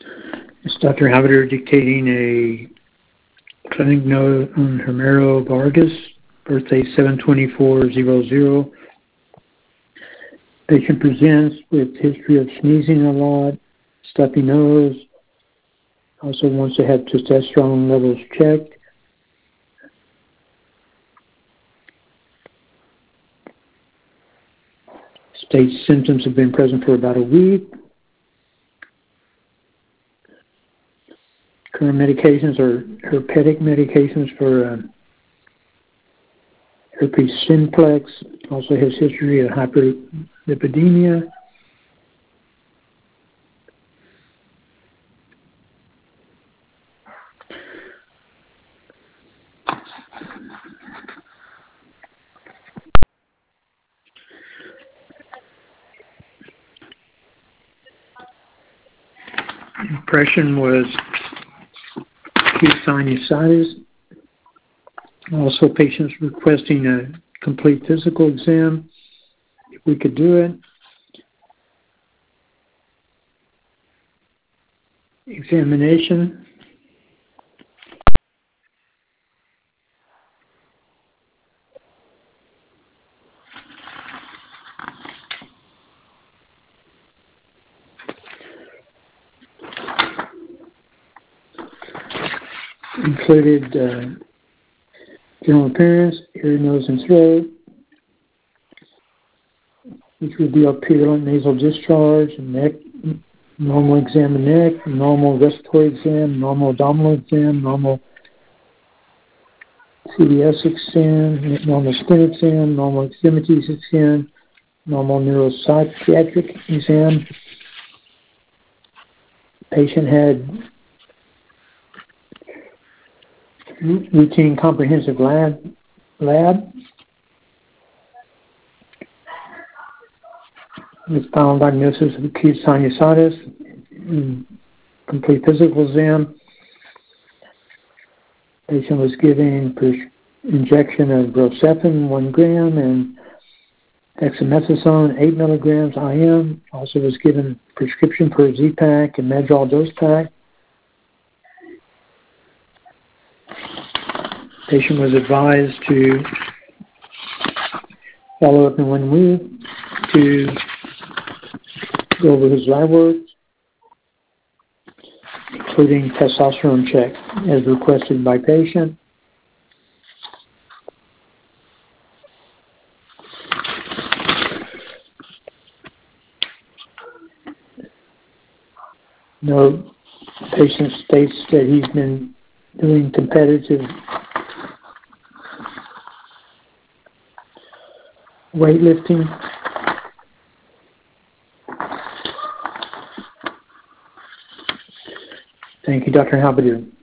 It's Dr. Habider dictating a clinic note on Homero Vargas, birthday 7/24/00. Patient presents with history of sneezing a lot, stuffy nose, also wants to have testosterone levels checked. States symptoms have been present for about a week. Current medications are herpetic medications for herpes simplex. Also has history of hyperlipidemia. Impression was acute sinusitis. Also, patients requesting a complete physical exam, if we could do it. Examination. Included general appearance, ear, nose, and throat, which revealed purulent nasal discharge, neck, normal exam of neck, normal respiratory exam, normal abdominal exam, normal CDS exam, normal skin exam, normal extremities exam, normal neuropsychiatric exam. Patient had routine comprehensive lab. With final diagnosis of acute sinusitis, complete physical exam. Patient was given injection of Brocephin 1 gram and dexamethasone 8 milligrams IM. Also was given prescription for a Z-Pack and Medrol dose pack. Patient was advised to follow up in 1 week to go over his lab work, including testosterone check as requested by patient. No, patient states that he's been doing competitive weightlifting. Thank you, Dr. Habider.